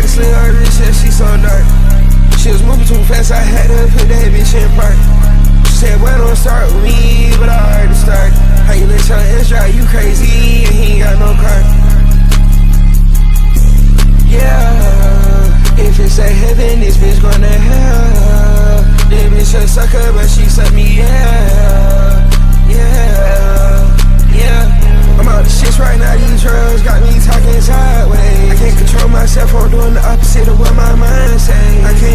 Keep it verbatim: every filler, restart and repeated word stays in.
bracelet, her wrist, yeah, she so dark. She was moving too fast, I had to put that bitch in park. She said, boy, don't start with me, but I already start. How you let your ass drive you crazy and he ain't got no car? Yeah, if it's a heaven, this bitch gonna hell. This bitch a sucker, but she suck me, yeah. Yeah, yeah. I'm out the shits right now, these drugs got me talking sideways. I can't control myself, I'm doing the opposite of what my mind say. I can't